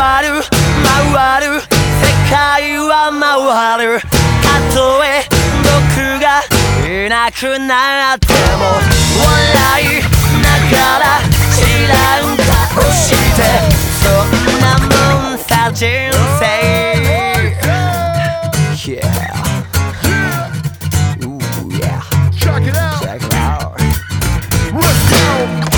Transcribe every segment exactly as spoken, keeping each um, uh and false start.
回る回る世界は回る。たとえ僕がいなくなっても笑いながら知らん顔してそんなもんさ人生。 Yeah Ooh yeah Check it out. Check it out. Let's go.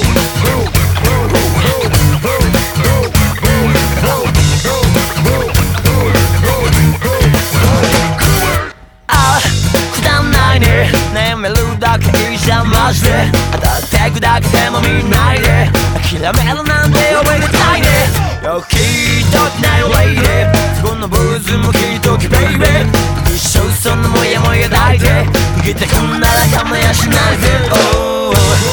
ああくだんないね眠るだけいいじゃんマジで。当たってくだけでも見ないで諦めるなんておめでたいね。よ聞いときなよレイデーこのブルーズも聞いときベイベー。一生そのもやもや抱いて生きてくんなら構やしないで。Oh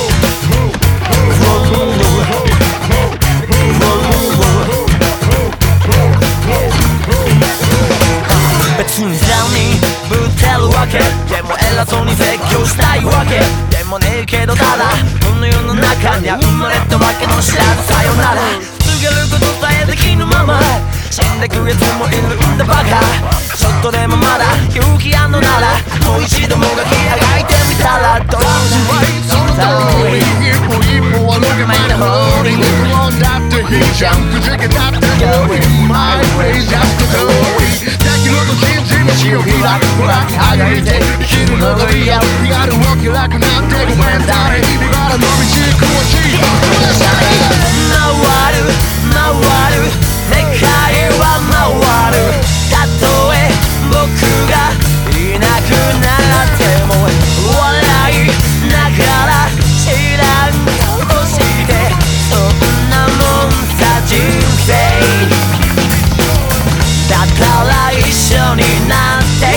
別にザにぶってるわけでも偉そうに説教したいわけでもねえけどただこの世の中には生まれたわけの知らずさよなら告げることさえできぬまま死んでくやつもいるんだバカ。ちょっとでもまだ勇気あんのならもう一度もがきあがいてみたらどうその通り一歩一歩歩けまいな方に転んだっていいじゃんくじけたってどう My way just the story だけど人生道を開くほらあがいて生きるのが嫌身軽を気楽なんてごめんだね身柄の道詳しい回る回る世界は回る。たとえ僕がいなくなっても笑いながら知らん顔してそんなもんさ人生。だったら一緒になって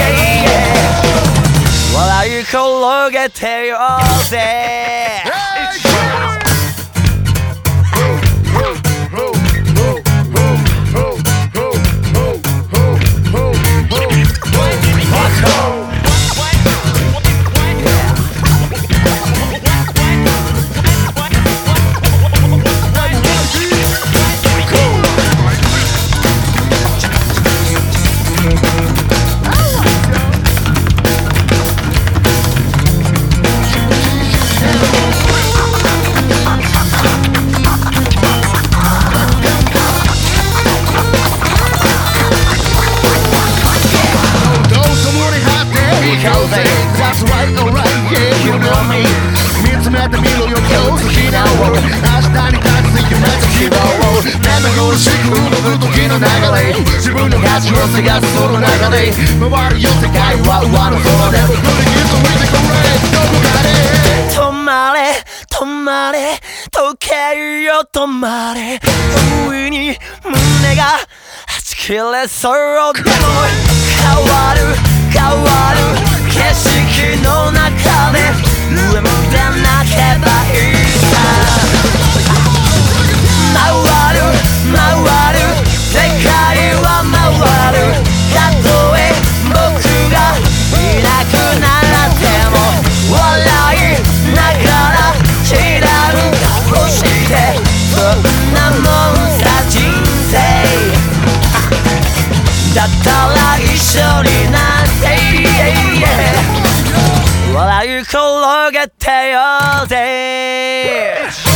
笑い転げてようぜ。That's right, alright, yeah, you know me 見つめてみろよ今日好きなを明日に立つ夢と希望を目まぐるしく動く時の流れ自分の価値を探すその中で回るよ世界は上の空で振り切ってみてくれどこかで止まれ止まれ時計よ止まれ不意に胸がはち切れそうでも変わる変わる景色の中で上向いて泣けばいいさ。回る回る世界は回る。たとえ僕がいなくなっても笑いながら知らん顔してそんなもんさ人生。だったら一緒になって笑い転げてようぜ。